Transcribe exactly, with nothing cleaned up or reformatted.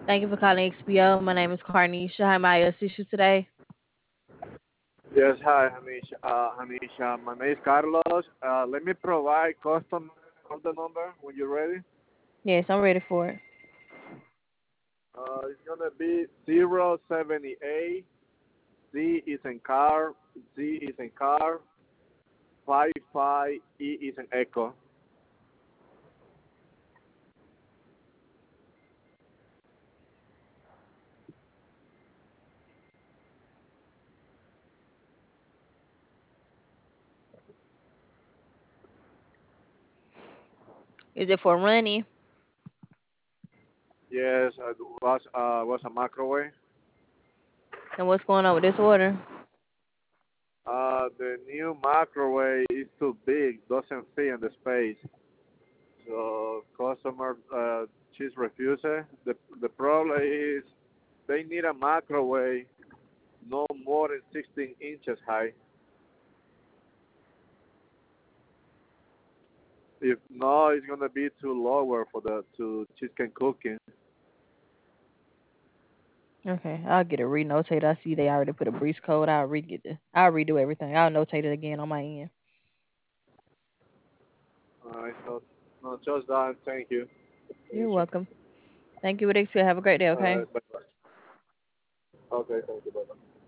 Thank you for calling X P O. My name is Carnisha. How may I assist you today? Yes, hi, Hamish. Uh, Hamish, uh, my name is Carlos. Uh, let me provide customer order number when you're ready. Yes, I'm ready for it. Uh, it's gonna be zero seventy eight. C is in car. Z is in car. Five five E is in echo. Is it for running? Yes, uh, was uh was a microwave. And what's going on with this order? Uh, the new microwave is too big, doesn't fit in the space. So customer, uh, she's refusing. The the problem is they need a microwave no more than sixteen inches high. If not, it's gonna be too lower for the to chicken cooking. Okay, I'll get it renotated. I see they already put a breeze code. I'll re get the, I'll redo everything. I'll notate it again on my end. Alright, so no, just that. Thank you. You're welcome. Thank you, with X P O. Have a great day. Okay. Alright, bye bye. Okay, thank you. Bye bye.